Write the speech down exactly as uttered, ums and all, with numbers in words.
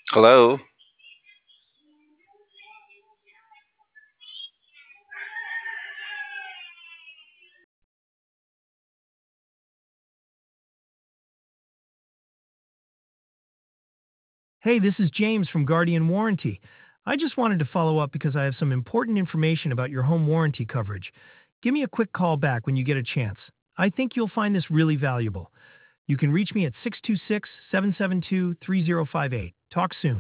Hello. Hey, this is James from Guardian Warranty. I just wanted to follow up because I have some important information about your home warranty coverage. Give me a quick call back when you get a chance. I think you'll find this really valuable. You can reach me at six two six, seven seven two, three zero five eight. Talk soon.